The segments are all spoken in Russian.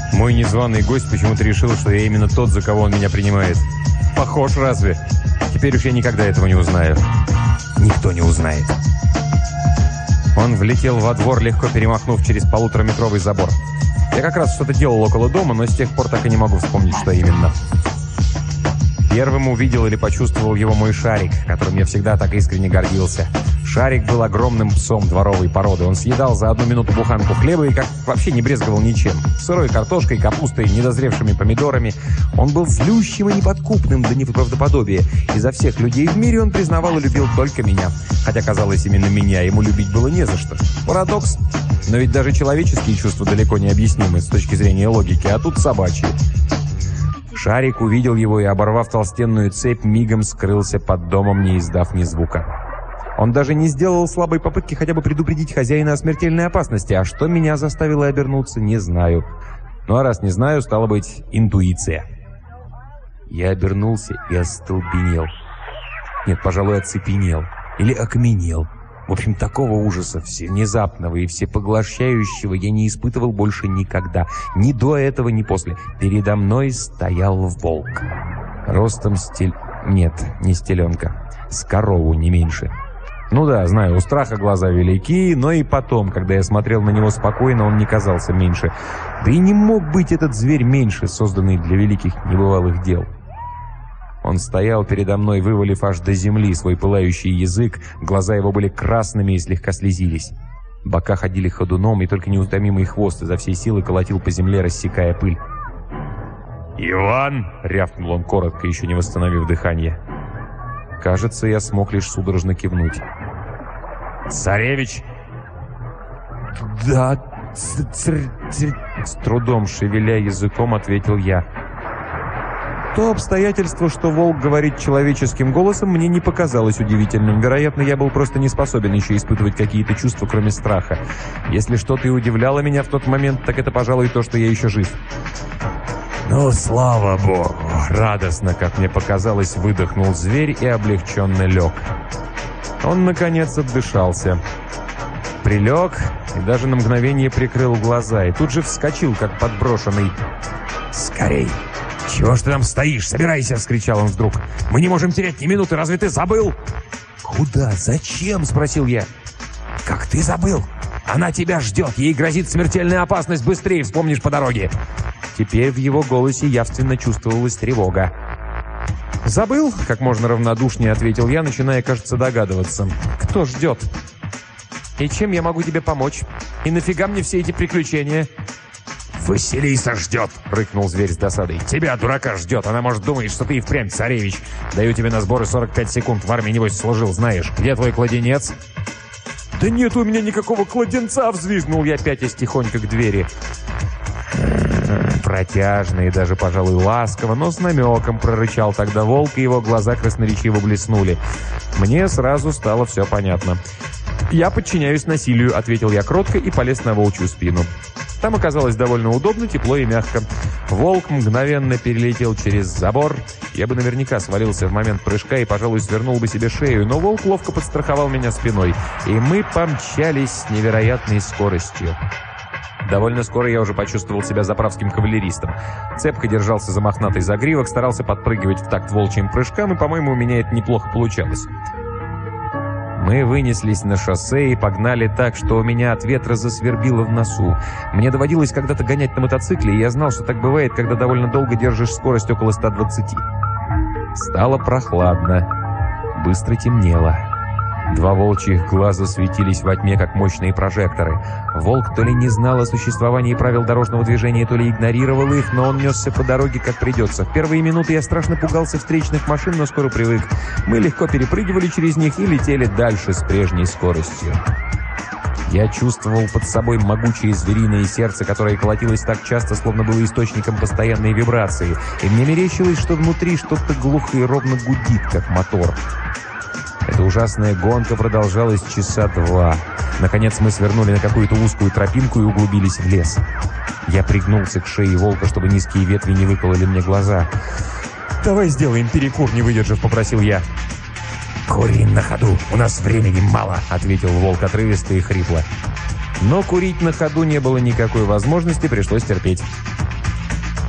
Мой незваный гость почему-то решил, что я именно тот, за кого он меня принимает. Похож разве? Теперь уж я никогда этого не узнаю. Никто не узнает. Он влетел во двор, легко перемахнув через 1,5-метровый забор. Я как раз что-то делал около дома, но с тех пор так и не могу вспомнить, что именно. Первым увидел или почувствовал его мой Шарик, которым я всегда так искренне гордился. Шарик был огромным псом дворовой породы. Он съедал за 1 минуту буханку хлеба и как вообще не брезговал ничем. Сырой картошкой, капустой, недозревшими помидорами. Он был злющим и неподкупным до неправдоподобия. Изо всех людей в мире он признавал и любил только меня. Хотя, казалось, именно меня ему любить было не за что. Парадокс. Но ведь даже человеческие чувства далеко не объяснимы с точки зрения логики, а тут собачьи. Шарик увидел его и, оборвав толстенную цепь, мигом скрылся под домом, не издав ни звука. Он даже не сделал слабой попытки хотя бы предупредить хозяина о смертельной опасности, а что меня заставило обернуться, не знаю. Ну а раз не знаю, стало быть, интуиция. Я обернулся и остолбенел. Нет, пожалуй, оцепенел. Или окаменел. В общем, такого ужаса, внезапного и всепоглощающего я не испытывал больше никогда. Ни до этого, ни после. Передо мной стоял волк. Ростом Нет, не с теленка. С корову, не меньше. Ну да, знаю, у страха глаза велики, но и потом, когда я смотрел на него спокойно, он не казался меньше. Да и не мог быть этот зверь меньше, созданный для великих небывалых дел. Он стоял передо мной, вывалив аж до земли свой пылающий язык, глаза его были красными и слегка слезились. Бока ходили ходуном, и только неутомимый хвост изо всей силы колотил по земле, рассекая пыль. «Иван!» — рявкнул он коротко, еще не восстановив дыхание. Кажется, я смог лишь судорожно кивнуть. «Царевич!» «Да, с трудом шевеля языком ответил я. То обстоятельство, что волк говорит человеческим голосом, мне не показалось удивительным. Вероятно, я был просто не способен еще испытывать какие-то чувства, кроме страха. Если что-то и удивляло меня в тот момент, так это, пожалуй, то, что я еще жив. «Ну, слава богу!» — радостно, как мне показалось, выдохнул зверь и облегченно лег. Он, наконец, отдышался. Прилег и даже на мгновение прикрыл глаза, и тут же вскочил, как подброшенный. «Скорей! Чего ж ты там стоишь? Собирайся!» — вскричал он вдруг. «Мы не можем терять ни минуты, разве ты забыл?» «Куда? Зачем?» — спросил я. «Как ты забыл? Она тебя ждет, ей грозит смертельная опасность, быстрее вспомнишь по дороге!» Теперь в его голосе явственно чувствовалась тревога. «Забыл?» — как можно равнодушнее ответил я, начиная, кажется, догадываться. «Кто ждет? И чем я могу тебе помочь? И нафига мне все эти приключения?» «Василиса ждет!» — рыкнул зверь с досадой. «Тебя, дурака, ждет! Она, может, думает, что ты и впрямь царевич! Даю тебе на сборы 45 секунд, в армии, небось, служил, знаешь. Где твой кладенец?» «Да нет у меня никакого кладенца!» — взвизгнул я, пятясь тихонько к двери. Протяжно и даже, пожалуй, ласково, но с намеком прорычал тогда волк, и его глаза красноречиво блеснули. Мне сразу стало все понятно. «Я подчиняюсь насилию», — ответил я кротко и полез на волчью спину. Там оказалось довольно удобно, тепло и мягко. Волк мгновенно перелетел через забор. Я бы наверняка свалился в момент прыжка и, пожалуй, свернул бы себе шею, но волк ловко подстраховал меня спиной, и мы помчались с невероятной скоростью. Довольно скоро я уже почувствовал себя заправским кавалеристом. Цепко держался за мохнатый загривок, старался подпрыгивать в такт волчьим прыжкам, и, по-моему, у меня это неплохо получалось. Мы вынеслись на шоссе и погнали так, что у меня от ветра засвербило в носу. Мне доводилось когда-то гонять на мотоцикле, и я знал, что так бывает, когда довольно долго держишь скорость около 120. Стало прохладно. Быстро темнело. 2 волчьих глаза светились во тьме, как мощные прожекторы. Волк то ли не знал о существовании правил дорожного движения, то ли игнорировал их, но он несся по дороге, как придется. В первые минуты я страшно пугался встречных машин, но скоро привык. Мы легко перепрыгивали через них и летели дальше с прежней скоростью. Я чувствовал под собой могучее звериное сердце, которое колотилось так часто, словно было источником постоянной вибрации. И мне мерещилось, что внутри что-то глухо и ровно гудит, как мотор. Эта ужасная гонка продолжалась часа 2. Наконец мы свернули на какую-то узкую тропинку и углубились в лес. Я пригнулся к шее волка, чтобы низкие ветви не выкололи мне глаза. «Давай сделаем перекур», — не выдержав, попросил я. «Кури на ходу, у нас времени мало», — ответил волк отрывисто и хрипло. Но курить на ходу не было никакой возможности, пришлось терпеть.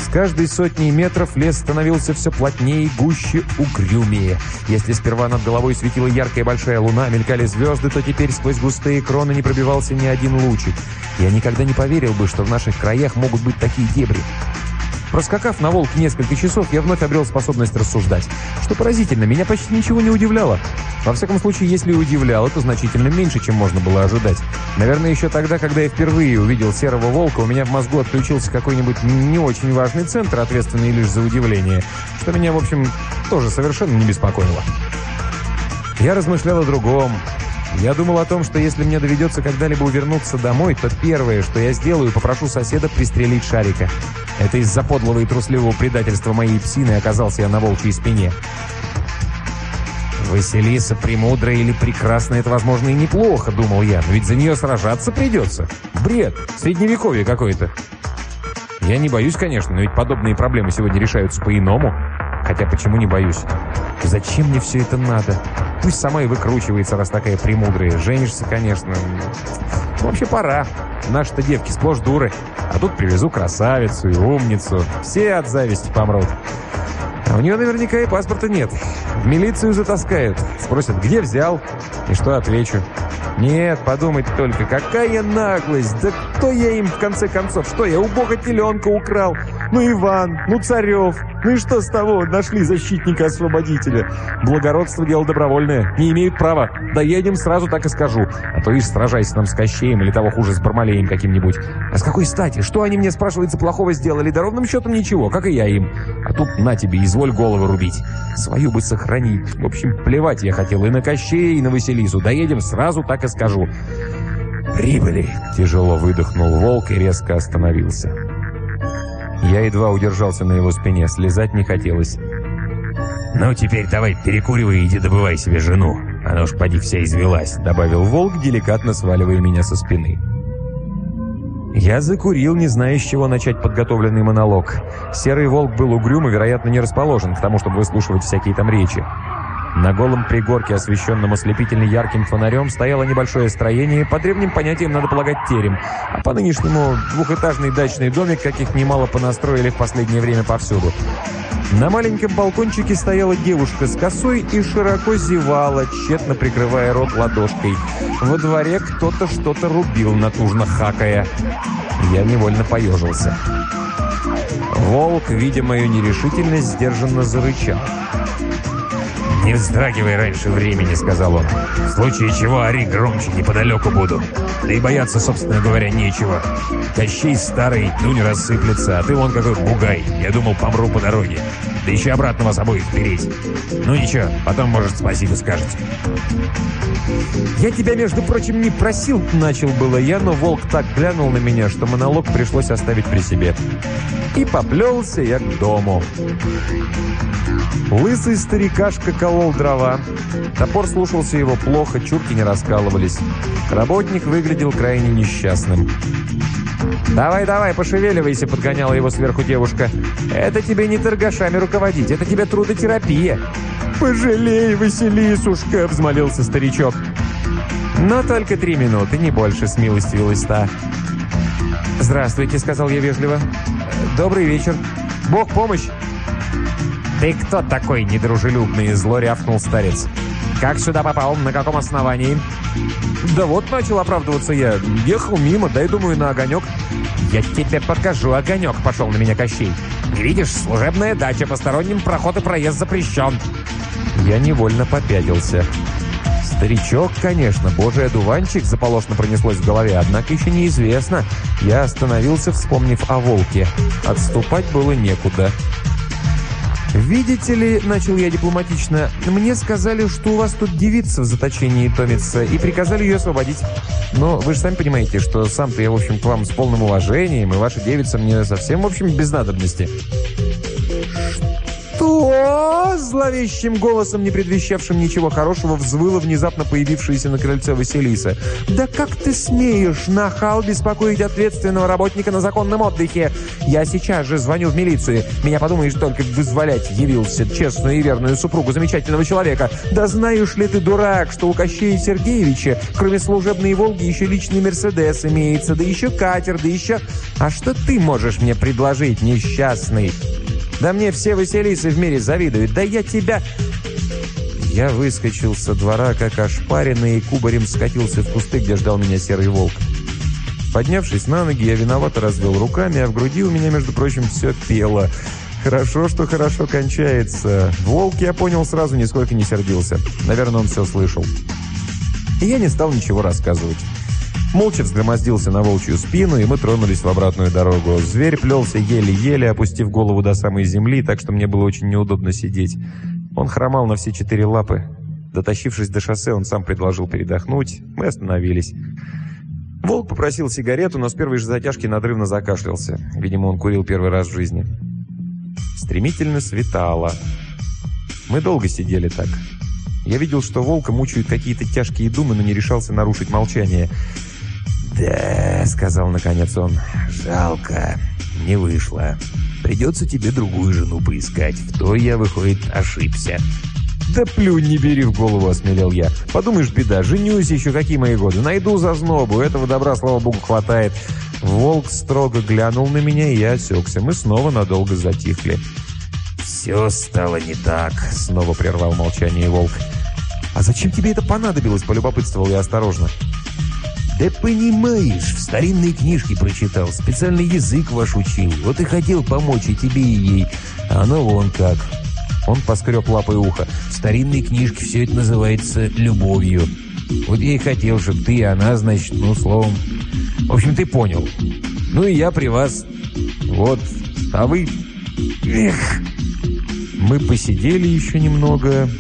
С каждой сотней метров лес становился все плотнее и гуще, угрюмее. Если сперва над головой светила яркая большая луна, мелькали звезды, то теперь сквозь густые кроны не пробивался ни один лучик. Я никогда не поверил бы, что в наших краях могут быть такие дебри. Проскакав на «Волке» несколько часов, я вновь обрел способность рассуждать. Что поразительно, меня почти ничего не удивляло. Во всяком случае, если и удивляло, то значительно меньше, чем можно было ожидать. Наверное, еще тогда, когда я впервые увидел серого волка, у меня в мозгу отключился какой-нибудь не очень важный центр, ответственный лишь за удивление, что меня, в общем, тоже совершенно не беспокоило. Я размышлял о другом. Я думал о том, что если мне доведется когда-либо вернуться домой, то первое, что я сделаю, попрошу соседа пристрелить Шарика. Это из-за подлого и трусливого предательства моей псины оказался я на волчьей спине. Василиса премудрая или прекрасная, это, возможно, и неплохо, думал я, но ведь за нее сражаться придется. Бред, средневековье какое-то. Я не боюсь, конечно, но ведь подобные проблемы сегодня решаются по-иному. Хотя почему не боюсь? Зачем мне все это надо? Пусть сама и выкручивается, раз такая премудрая. Женишься, конечно. Вообще пора. Наши-то девки сплошь дуры. А тут привезу красавицу и умницу. Все от зависти помрут. А у нее наверняка и паспорта нет. В милицию затаскают. Спросят, где взял? И что отвечу? Нет, подумать только, какая наглость! Да кто я им, в конце концов? Что, я у бога теленка украл? Ну, Иван, ну, Царев. Ну и что с того? Нашли защитника-освободителя. Благородство — дело добровольное. Не имеют права. Доедем, сразу так и скажу. А то и сражайся нам с Кощеем или того хуже с Бармалеем каким-нибудь. А с какой стати? Что они мне, спрашивается, плохого сделали? Да ровным счетом ничего, как и я им. А тут на тебе, изволь головы рубить. Свою бы сохранить. В общем, плевать я хотел и на Кощея, и на Василису. Доедем, сразу так и скажу. «Прибыли!» — тяжело выдохнул волк и резко остановился. Я едва удержался на его спине, слезать не хотелось. «Ну, теперь давай перекуривай и иди добывай себе жену. Она уж поди вся извелась», — добавил волк, деликатно сваливая меня со спины. Я закурил, не зная, с чего начать подготовленный монолог. Серый волк был угрюм и, вероятно, не расположен к тому, чтобы выслушивать всякие там речи. На голом пригорке, освещенном ослепительно ярким фонарем, стояло небольшое строение, по древним понятиям надо полагать терем, а по-нынешнему двухэтажный дачный домик, каких немало понастроили в последнее время повсюду. На маленьком балкончике стояла девушка с косой и широко зевала, тщетно прикрывая рот ладошкой. Во дворе кто-то что-то рубил, натужно хакая. Я невольно поежился. Волк, видя мою нерешительность, сдержанно зарычал. «Не вздрагивай раньше времени», — сказал он. «В случае чего ори громче, неподалеку буду. Да и бояться, собственно говоря, нечего. Кощей старый, дунь рассыплется, а ты вон какой бугай. Я думал, помру по дороге. Да еще обратно вас обоих впереть. Ну ничего, потом, может, спасибо скажете». «Я тебя, между прочим, не просил», — начал было я, но волк так глянул на меня, что монолог пришлось оставить при себе. И поплелся я к дому. Лысый старикашка колол дрова. Топор слушался его плохо, чурки не раскалывались. Работник выглядел крайне несчастным. «Давай, пошевеливайся», — подгоняла его сверху девушка. «Это тебе не торгашами руководить, это тебе трудотерапия». «Пожалей, Василисушка», — взмолился старичок. «Но только 3 минуты, не больше», — смилостивилась та. «Здравствуйте», — сказал я вежливо. «Добрый вечер. Бог помощь». «Ты кто такой недружелюбный?» — зло рявкнул старец. «Как сюда попал? На каком основании?» «Да вот, начал оправдываться я. Ехал мимо, дай, думаю, на огонек». «Я тебе покажу огонек», — пошел на меня Кощей. «Не видишь, служебная дача, посторонним проход и проезд запрещен». Я невольно попятился. Старичок, конечно, божий одуванчик, заполошно пронеслось в голове, однако еще неизвестно. Я остановился, вспомнив о волке. Отступать было некуда. «Видите ли, — начал я дипломатично, — мне сказали, что у вас тут девица в заточении томится, и приказали ее освободить. Но вы же сами понимаете, что сам-то я, в общем, к вам с полным уважением, и ваша девица мне совсем, в общем, без надобности». «Что?» – зловещим голосом, не предвещавшим ничего хорошего, взвыла внезапно появившаяся на крыльце Василиса. «Да как ты смеешь, нахал, беспокоить ответственного работника на законном отдыхе? Я сейчас же звоню в милицию. Меня, подумаешь, только вызволять явился честную и верную супругу замечательного человека. Да знаешь ли ты, дурак, что у Кощея Сергеевича, кроме служебной «Волги», еще личный «Мерседес» имеется, да еще катер, да еще... А что ты можешь мне предложить, несчастный? Да мне все Василисы в мире завидуют. Да я тебя...» Я выскочил со двора, как ошпаренный, и кубарем скатился в кусты, где ждал меня серый волк. Поднявшись на ноги, я виновато развел руками, а в груди у меня, между прочим, все пело. Хорошо, что хорошо кончается. Волк, я понял, сразу нисколько не сердился. Наверное, он все слышал. И я не стал ничего рассказывать. Молча взгромоздился на волчью спину, и мы тронулись в обратную дорогу. Зверь плелся еле-еле, опустив голову до самой земли, так что мне было очень неудобно сидеть. Он хромал на все 4 лапы. Дотащившись до шоссе, он сам предложил передохнуть. Мы остановились. Волк попросил сигарету, но с первой же затяжки надрывно закашлялся. Видимо, он курил первый раз в жизни. Стремительно светало. Мы долго сидели так. Я видел, что волка мучают какие-то тяжкие думы, но не решался нарушить молчание. «Да», — сказал наконец он, — «жалко, не вышло. Придется тебе другую жену поискать. В той я, выходит, ошибся». «Да плюнь, не бери в голову», — осмелел я. «Подумаешь, беда, женюсь еще, какие мои годы. Найду зазнобу, этого добра, слава богу, хватает». Волк строго глянул на меня, и я осекся. Мы снова надолго затихли. «Все стало не так», — снова прервал молчание волк. «А зачем тебе это понадобилось?» — полюбопытствовал я осторожно. «Да понимаешь, в старинной книжке прочитал, специальный язык ваш учил. Вот и хотел помочь и тебе, и ей. А оно вон как». Он поскреб лапой ухо. «В старинной книжке все это называется любовью. Вот я и хотел, чтобы ты и она, значит, ну, словом... В общем, ты понял. Ну и я при вас. Вот. А вы... Эх!» Мы посидели еще немного.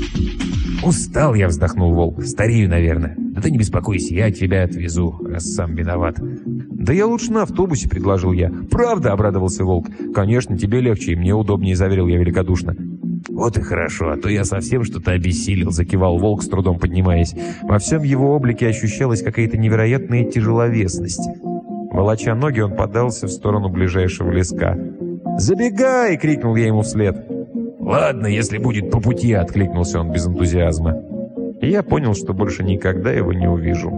«Устал я», — вздохнул волк. «Старею, наверное. Да ты не беспокойся, я тебя отвезу, раз сам виноват». «Да я лучше на автобусе», — предложил я. «Правда?» — обрадовался волк. «Конечно, тебе легче, и мне удобнее», — заверил я великодушно. «Вот и хорошо, а то я совсем что-то обессилел», — закивал волк, с трудом поднимаясь. Во всем его облике ощущалась какая-то невероятная тяжеловесность. Волоча ноги, он подался в сторону ближайшего леска. «Забегай!» — крикнул я ему вслед. «Ладно, если будет по пути», — откликнулся он без энтузиазма. И я понял, что больше никогда его не увижу.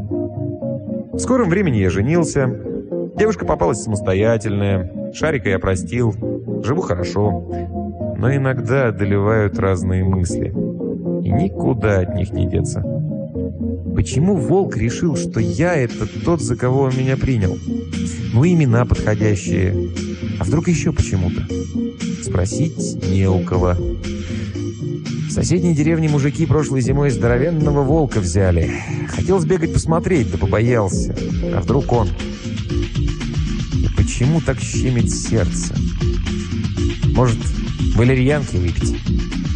В скором времени я женился. Девушка попалась самостоятельная. Шарика я простил. Живу хорошо. Но иногда одолевают разные мысли. И никуда от них не деться. Почему волк решил, что я — это тот, за кого он меня принял? Ну, имена подходящие. А вдруг еще почему-то? Спросить не у кого. В соседней деревне мужики прошлой зимой здоровенного волка взяли. Хотел сбегать посмотреть, да побоялся. А вдруг он? И почему так щемит сердце? Может, валерьянки выпить?